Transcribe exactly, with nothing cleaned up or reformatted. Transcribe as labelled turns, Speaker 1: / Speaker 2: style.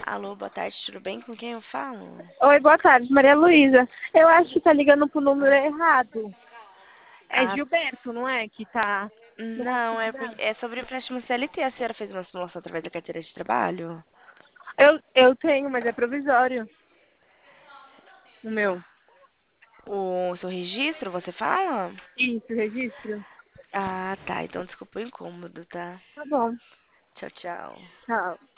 Speaker 1: Alô, boa tarde, tudo bem? Com quem eu falo?
Speaker 2: Oi, boa tarde, Maria Luísa. Eu acho que tá ligando pro número errado. É
Speaker 1: Ah,
Speaker 2: Gilberto, não é? Que tá no
Speaker 1: não, é, por-
Speaker 2: WhatsApp.
Speaker 1: é sobre empréstimo C L T. A senhora fez uma simulação através da carteira de trabalho?
Speaker 2: Eu, eu tenho, mas é provisório. O meu.
Speaker 1: O seu registro, você fala?
Speaker 2: Isso, registro.
Speaker 1: Ah, tá. Então desculpa o incômodo, tá?
Speaker 2: Tá bom.
Speaker 1: Tchau, tchau.
Speaker 2: Tchau.